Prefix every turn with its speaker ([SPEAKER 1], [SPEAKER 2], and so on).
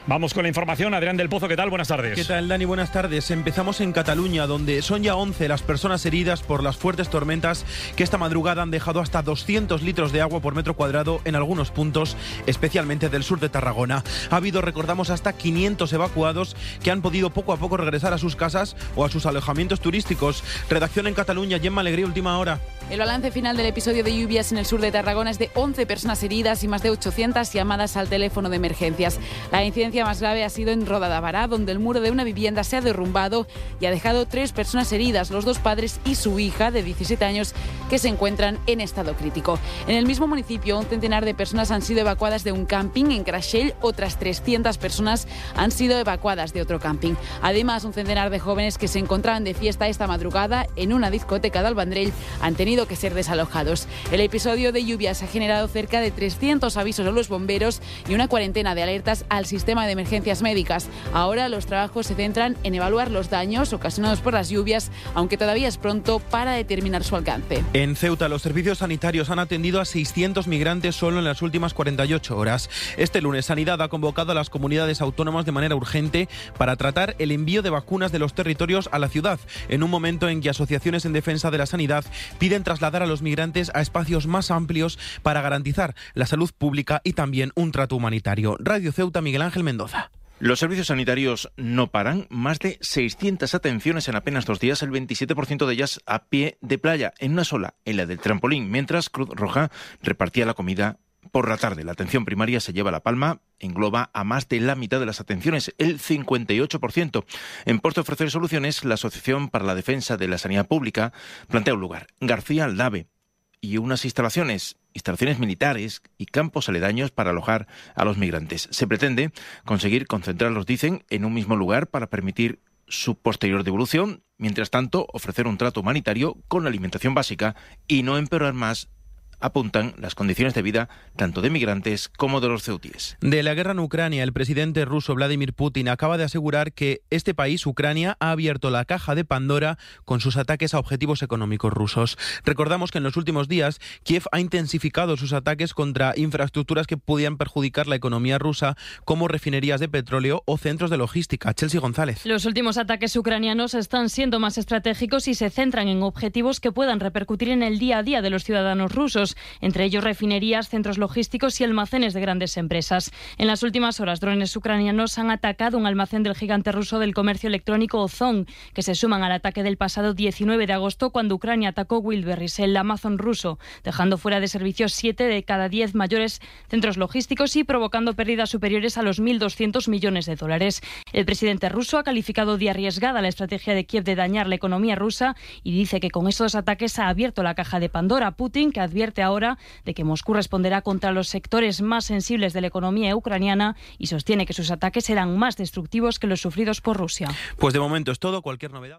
[SPEAKER 1] Vamos con la información. Adrián del Pozo, ¿qué tal? Buenas tardes.
[SPEAKER 2] ¿Qué tal, Dani? Buenas tardes. Empezamos en Cataluña, donde son ya 11 las personas heridas por las fuertes tormentas que esta madrugada han dejado hasta 200 litros de agua por metro cuadrado en algunos puntos, especialmente del sur de Tarragona. Ha habido, recordamos, hasta 500 evacuados que han podido poco a poco regresar a sus casas o a sus alojamientos turísticos. Redacción en Cataluña, Gemma Alegría, última hora.
[SPEAKER 3] El balance final del episodio de lluvias en el sur de Tarragona es de 11 personas heridas y más de 800 llamadas al teléfono de emergencias. La incidencia más grave ha sido en Roda de Bará, donde el muro de una vivienda se ha derrumbado y ha dejado 3 personas heridas, los 2 padres y su hija de 17 años, que se encuentran en estado crítico. En el mismo municipio, un centenar de personas han sido evacuadas de un camping. En Creixell, otras 300 personas han sido evacuadas de otro camping. Además, un centenar de jóvenes que se encontraban de fiesta esta madrugada en una discoteca de Albandrell han tenido que ser desalojados. El episodio de lluvias ha generado cerca de 300 avisos a los bomberos y una cuarentena de alertas al sistema de emergencias médicas. Ahora los trabajos se centran en evaluar los daños ocasionados por las lluvias, aunque todavía es pronto para determinar su alcance.
[SPEAKER 2] En Ceuta, los servicios sanitarios han atendido a 600 migrantes solo en las últimas 48 horas. Este lunes, Sanidad ha convocado a las comunidades autónomas de manera urgente para tratar el envío de vacunas de los territorios a la ciudad, en un momento en que asociaciones en defensa de la sanidad piden trasladar a los migrantes a espacios más amplios para garantizar la salud pública y también un trato humanitario. Radio Ceuta, Miguel Ángel Mendoza.
[SPEAKER 4] Los servicios sanitarios no paran. Más de 600 atenciones en apenas 2 días, el 27% de ellas a pie de playa, en una sola, en la del trampolín, mientras Cruz Roja repartía la comida por la tarde. La atención primaria se lleva la palma, engloba a más de la mitad de las atenciones, el 58%. En pos de ofrecer soluciones, la Asociación para la Defensa de la Sanidad Pública plantea un lugar, García Aldave, y unas instalaciones militares y campos aledaños para alojar a los migrantes. Se pretende conseguir concentrarlos, dicen, en un mismo lugar para permitir su posterior devolución, mientras tanto ofrecer un trato humanitario con alimentación básica y no empeorar más, apuntan, las condiciones de vida tanto de migrantes como de los ceutíes.
[SPEAKER 2] De la guerra en Ucrania, el presidente ruso Vladimir Putin acaba de asegurar que este país, Ucrania, ha abierto la caja de Pandora con sus ataques a objetivos económicos rusos. Recordamos que en los últimos días Kiev ha intensificado sus ataques contra infraestructuras que podían perjudicar la economía rusa, como refinerías de petróleo o centros de logística. Chelsea González.
[SPEAKER 5] Los últimos ataques ucranianos están siendo más estratégicos y se centran en objetivos que puedan repercutir en el día a día de los ciudadanos rusos, entre ellos refinerías, centros logísticos y almacenes de grandes empresas. En las últimas horas, drones ucranianos han atacado un almacén del gigante ruso del comercio electrónico Ozon, que se suman al ataque del pasado 19 de agosto cuando Ucrania atacó Wildberries, el Amazon ruso, dejando fuera de servicio 7 de cada 10 mayores centros logísticos y provocando pérdidas superiores a los 1.200 millones de dólares. El presidente ruso ha calificado de arriesgada la estrategia de Kiev de dañar la economía rusa y dice que con estos ataques ha abierto la caja de Pandora. Putin, que advierte ahora de que Moscú responderá contra los sectores más sensibles de la economía ucraniana y sostiene que sus ataques serán más destructivos que los sufridos por Rusia.
[SPEAKER 2] Pues de momento es todo. Cualquier novedad.